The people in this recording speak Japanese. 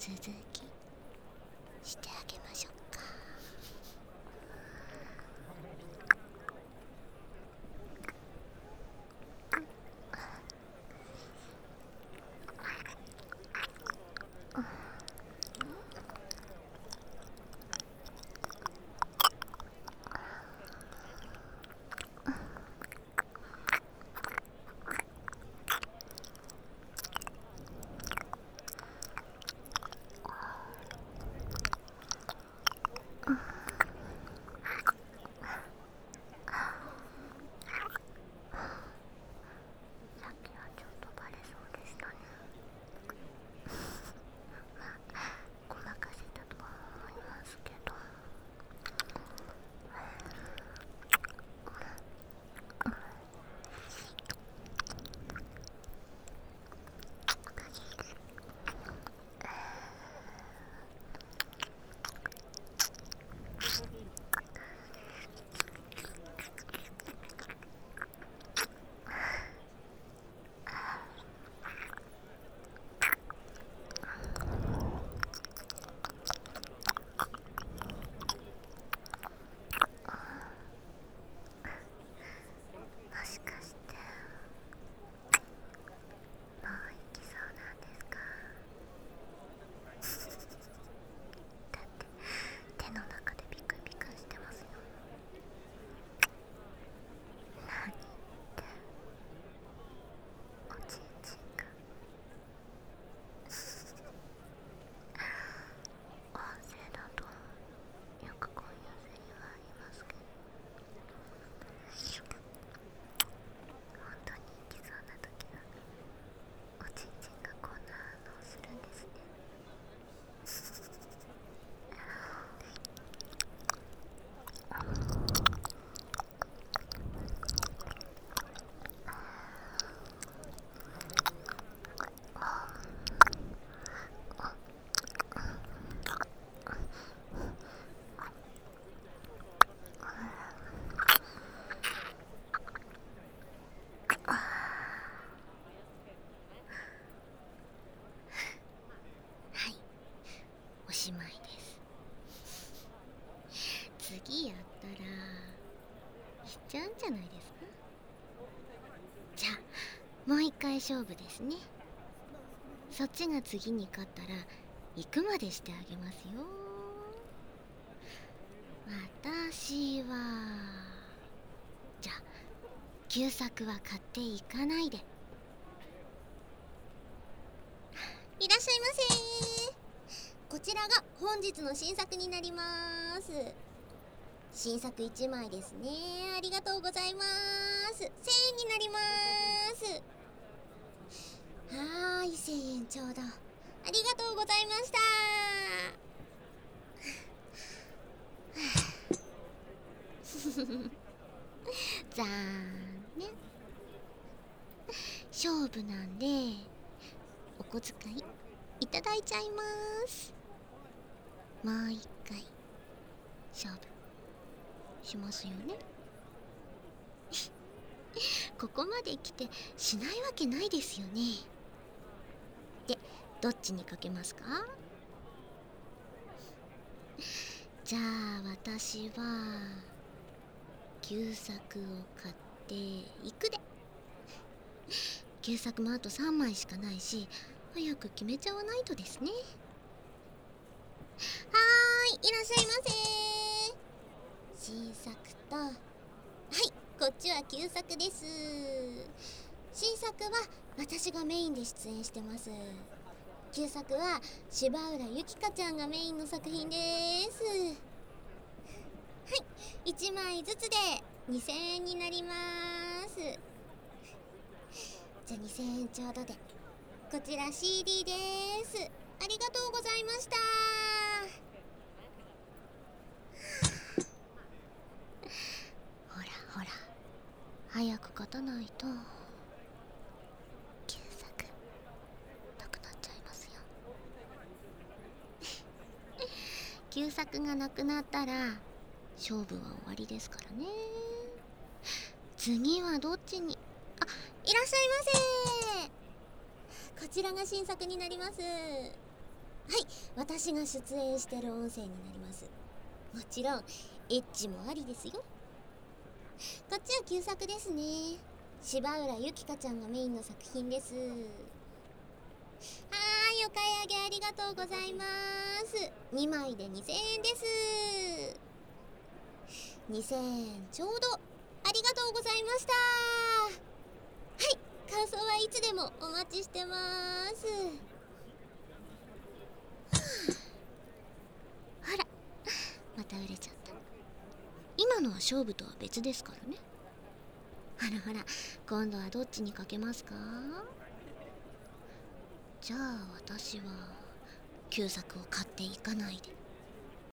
続きしてあげましょうか。おしまいです。次やったらしちゃうんじゃないですか。じゃあもう一回勝負ですね。そっちが次に勝ったら行くまでしてあげますよ。私はじゃあ旧作は買っていかないで。いらっしゃいませ。こちらが本日の新作になります。新作1枚ですね。ありがとうございます。1000円になります。はーい、1000円ちょうど。ありがとうございました。残念。勝負なんでお小遣いいただいちゃいます。もう一回勝負しますよね。ここまで来てしないわけないですよね。で、どっちにかけますか？じゃあ私は旧作を買っていくで。旧作もあと3枚しかないし、早く決めちゃわないとですね。はーい、いらっしゃいませ。新作と、はい、こっちは旧作です。新作は私がメインで出演してます。旧作は芝浦ゆきかちゃんがメインの作品です。はい、1枚ずつで2000円になります。じゃあ2000円ちょうどで。こちら CD です。ありがとうございました。ほらほら、早く勝たないと旧作なくなっちゃいますよ。旧作がなくなったら勝負は終わりですからね。次はどっちに。あ、いらっしゃいませ。こちらが新作になります。 い、私が出演してる音声になります。もちろんエッチもありですよ。こっちは旧作ですね。柴浦ゆきかちゃんがメインの作品です。はーい、お買い上げありがとうございます。2枚で2000円です。2000円ちょうど。ありがとうございました。はい、感想はいつでもお待ちしてます。ほら、また売れちゃった。今のは勝負とは別ですからね。ほらほら、今度はどっちにかけますか？じゃあ私は旧作を買っていかないで。